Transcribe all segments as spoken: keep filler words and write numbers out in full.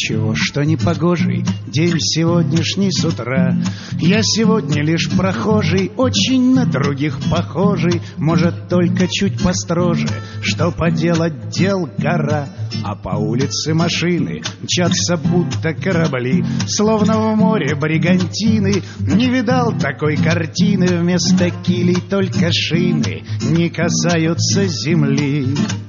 Ничего, что не погожий день сегодняшний с утра. Я сегодня лишь прохожий, очень на других похожий, может, только чуть построже, что поделать, дел гора. А по улице машины мчатся будто корабли, словно в море бригантины. Не видал такой картины, вместо килей только шины не касаются земли.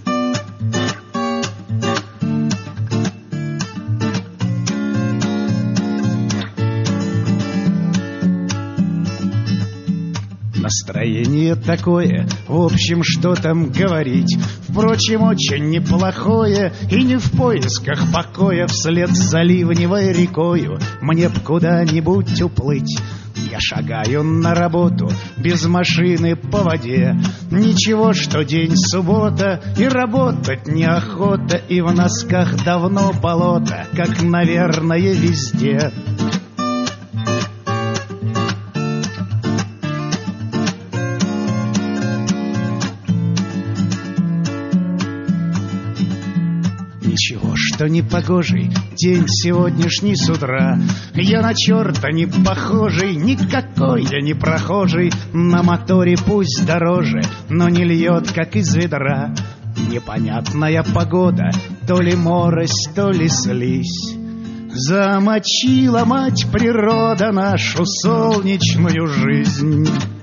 Настроение такое, в общем, что там говорить, впрочем, очень неплохое, и не в поисках покоя вслед за ливневой рекою мне б куда-нибудь уплыть. Я шагаю на работу без машины по воде. Ничего, что день суббота, и работать неохота, и в носках давно болото, как, наверное, везде. Ничего, что не погожий день сегодняшний с утра. Я на черта не похожий, никакой я не прохожий. На моторе пусть дороже, но не льет, как из ведра. Непонятная погода, то ли морось, то ли слизь. Замочила мать природа нашу солнечную жизнь.